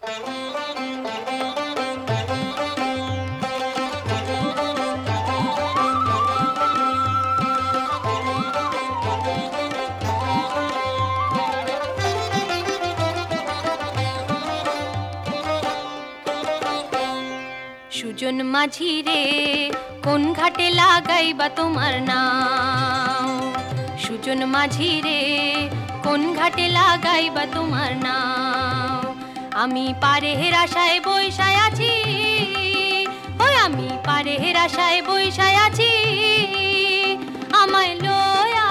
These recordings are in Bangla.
সুজন মাঝি রে কোন ঘাটে লাগাইবা তোমার নাও? সুজন মাঝি রে কোন ঘাটে লাগাইবা তোমার নাও? আমি পারের আশায় বইসায় আছি, ওই আমি পারের আশায় বইসায় আছি, আমায় লয়া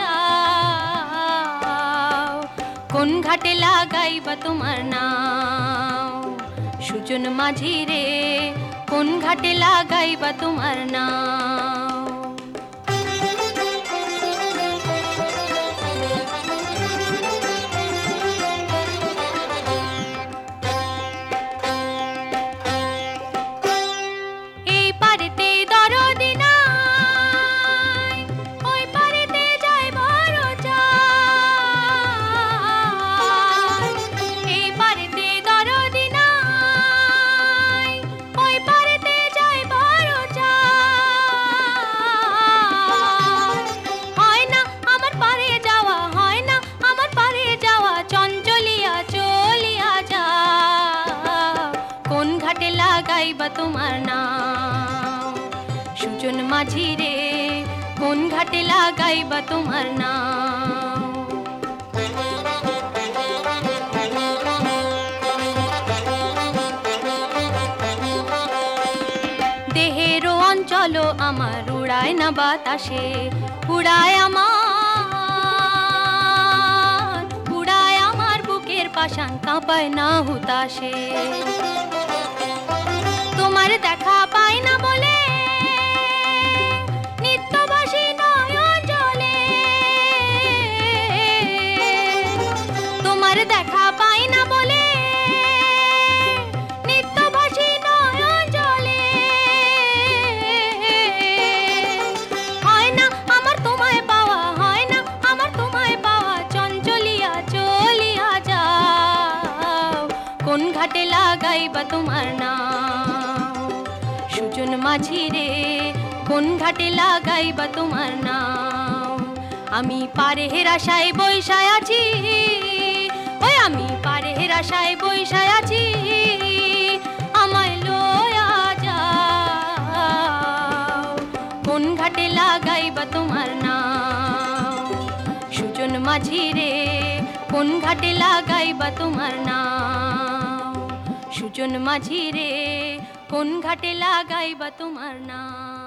যাও। কোন ঘাটে লাগাইবা তোমার নাও? সুজন মাঝি রে কোন ঘাটে লাগাইবা তোমার নাও? এই পারেতে দরদি নাই, ওই পারেতে যাই বড় চাই। এই পারেতে দরদি নাই, ওই পারেতে যাই বড় চাই। হয় না আমার পারে যাওয়া, হয় না আমার পারে যাওয়া, চঞ্চলিয়া চলিয়া যাও। কোন ঘাটে লাগাইবা তোমার নাও? সুজন মাঝি রে কোন ঘাটে লাগাইবা তোমার নাও? দেহের অঞ্চল আমার উড়ায় না বাতাসে, উড়ায় আমার বুকের পাশান কাঁপায় না হুতাশে। তোমার দেখা পাই না বলে নিত্যবাসী নয়ন জলে। তোমার দেখা পাই না বলে নিত্যবাসী নয়ন জলে। হয় না আমার তোমায় পাওয়া, হয় না আমার তোমায় পাওয়া, চঞ্চলিয়া চলিয়া যাও। কোন ঘাটে লাগাইবা তোমার নাও? সুজন মাঝি রে কোন ঘাটে লাগাইবা তোমার নাও? আমি পারের আশায় বইসায় আছি, ওই আমি পারের আশায় বইসায় আছি, আমায় লয়া যাও। কোন ঘাটে লাগাইবা তোমার নাও? সুজন মাঝি রে কোন ঘাটে লাগাইবা তোমার নাও? সুজন মাঝি রে কোন ঘাটে লাগাইবা তোমার নাও?